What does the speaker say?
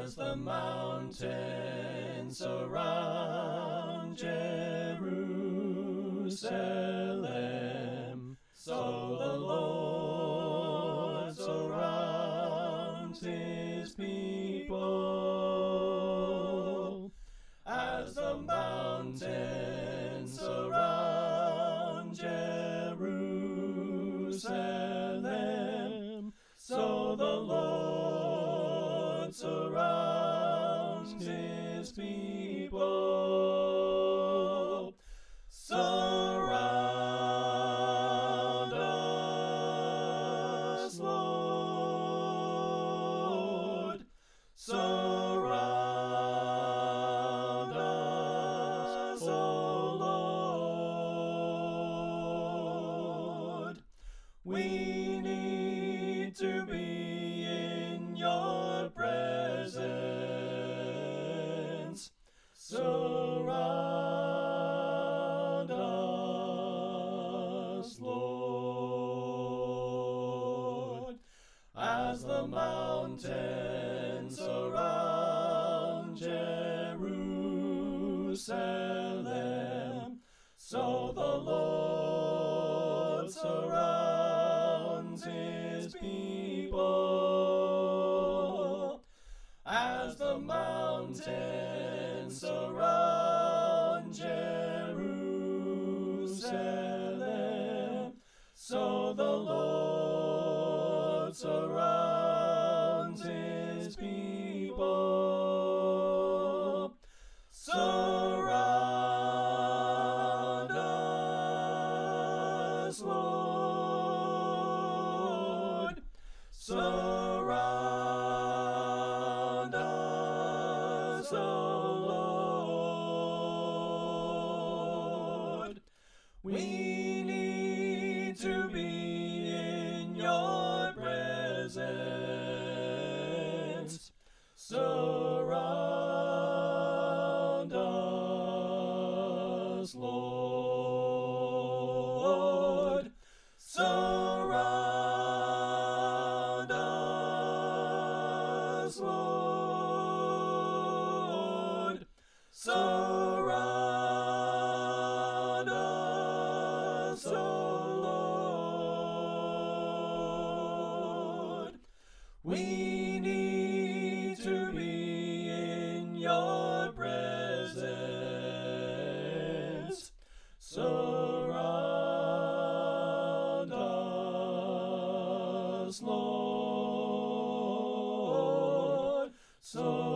As the mountains surround Jerusalem, so the Lord surrounds his people. As the mountains surround Jerusalem, so the Lord surrounds his people. Surround us, Lord. Surround us, O Lord. We need to be in your presence. Surround us, Lord. As the mountains surround Jerusalem, so the Lord surrounds his people. As the mountains surround Jerusalem, so the Lord surrounds his people. Surround us, Lord. Surround us, O Lord. We need to be in your presence. Surround us, Lord. Surround us, Lord. Surround us, O Lord. We need to be in your presence. Surround us, Lord. Surround